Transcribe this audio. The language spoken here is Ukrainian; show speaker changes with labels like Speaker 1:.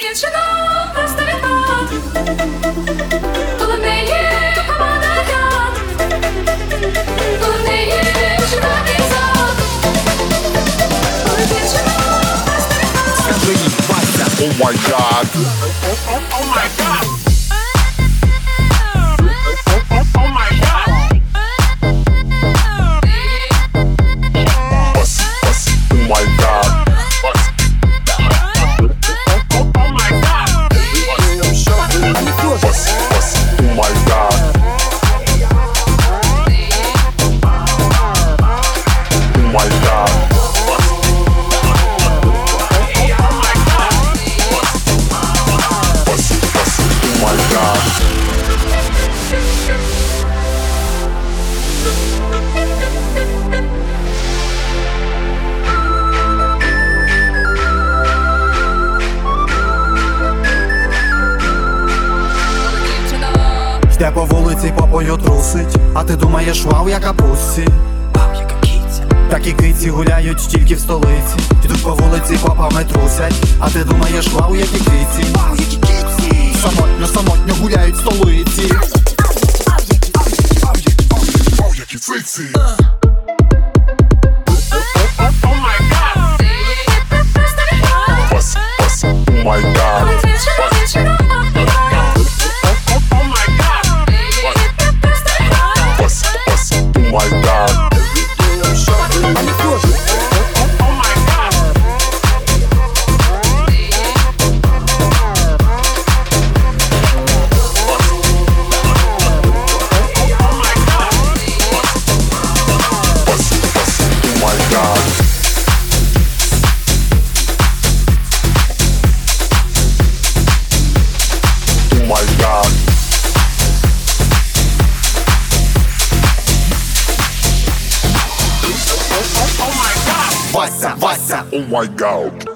Speaker 1: дівчина просто відпад. Коло неї команда ряд. Коло неї шикарний зад. Коли дівчина просто відпад.
Speaker 2: Скажи їй, Вася,
Speaker 3: Oh my God.
Speaker 4: Oh my God. Oh my God.
Speaker 3: Bust, bust. Oh my God. Bust.
Speaker 4: Oh my God.
Speaker 3: Bust, bust. Oh my God. Oh my God. Bust, bust. Oh my God.
Speaker 2: йде по вулиці, попою трусить, а ти думаєш, вау, яка пусі. Вау, яка киця. Такі киці гуляють тільки в столиці. Йдуть по вулиці, попами трусять, а ти думаєш, вау, які киці. Вау, які киці. Самотньо, самотньо гуляють в столиці.
Speaker 3: Вау, які циці.
Speaker 4: Oh my God.
Speaker 3: Bust, bust. Oh my God.
Speaker 1: Коли дівчина відпад.
Speaker 4: Oh my God.
Speaker 3: Bust, bust. Oh my God.
Speaker 4: Oh my God.
Speaker 3: Bust, bust. Oh my God. Oh my God.
Speaker 4: Oh my God.
Speaker 2: Вася, Вася.
Speaker 3: Oh my God.